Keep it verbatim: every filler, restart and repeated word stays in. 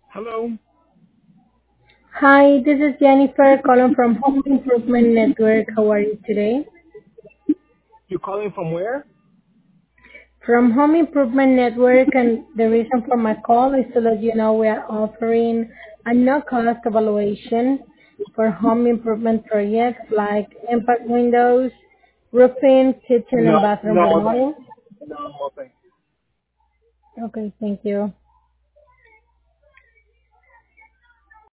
Hello. Hi, this is Jennifer calling from Home Improvement Network. How are you today? You're calling from where? From Home Improvement Network, and the reason for my call is to let you know we are offering a no-cost evaluation for home improvement projects like impact windows, roofing, kitchen No, and bathroom no, thank remodeling. you. No, no, thank you. Okay, thank you.